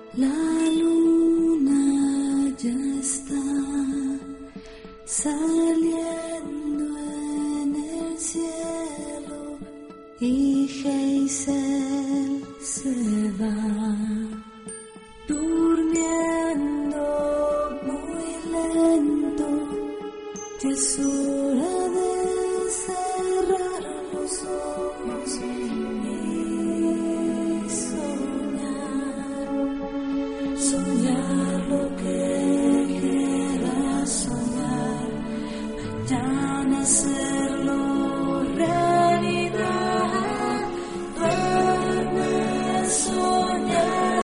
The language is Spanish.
La luna ya está saliendo en el cielo y Geisel se va durmiendo muy lento. Jesús